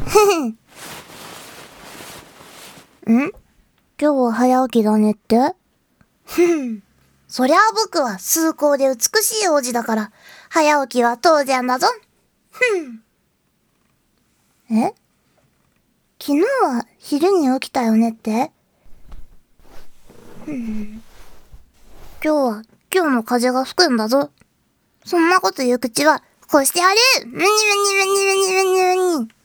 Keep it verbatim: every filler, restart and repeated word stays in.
ん？今日は早起きだねって？ふん。そりゃあ僕は崇高で美しい王子だから、早起きは当然だぞ。ふん。え？昨日は昼に起きたよねって？ふん。今日は今日の風が吹くんだぞ。そんなこと言う口は、こうしてやる！むにゅむにゅむにゅむにゅむにゅむにゅ。